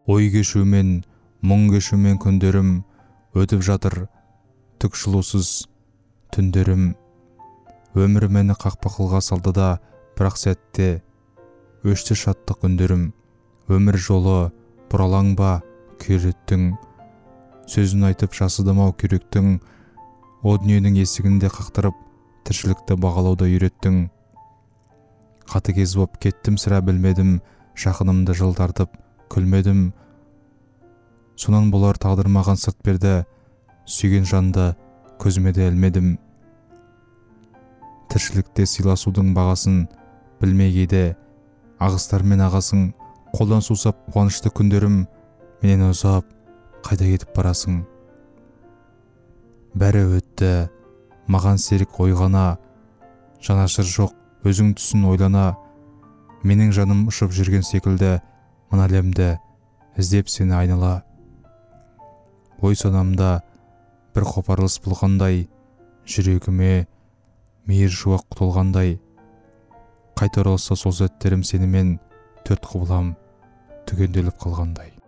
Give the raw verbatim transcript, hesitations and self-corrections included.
Ой кешумен, мұң кешумен күндерім, өтіп жатыр түк жылусыз түндерім. Өмір мені қақпақылға салды да, бірақ сәтте өшті шаттық үндерім. Өмір жолы бұралаң ба күйреттің, сөзін айтып жасыдым-ау күйректің. О дүниенің есігінде қақтырып, тіршілікті бағалауда үйреттің. Қатыгез боп кеттім сірә білмедім, жақынымды жылдартып күлмедім. Сонан болар тағдыр маған сырт берді, сүйген жанды көзіме де ілмедім. Тіршілікте сыйласудың бағасын білмей кейде, ағыстармен ағасың, қолдан сусап қуанышты күндерім, менен ұзап қайда кетіп барасың. Бәрі өтті, маған серік ойғана, жанашыр жоқ, өзің түсін ойлана. Менің жаным ұшып жүрген секілді, мына әлемді іздеп сені айнала. Ой санамда бір қопарылыс болғандай, жүрегіме мейір шуақ толғандай. Қайта оралса сол сәттерім сенімен төрт құбылам түгенделіп қалғандай.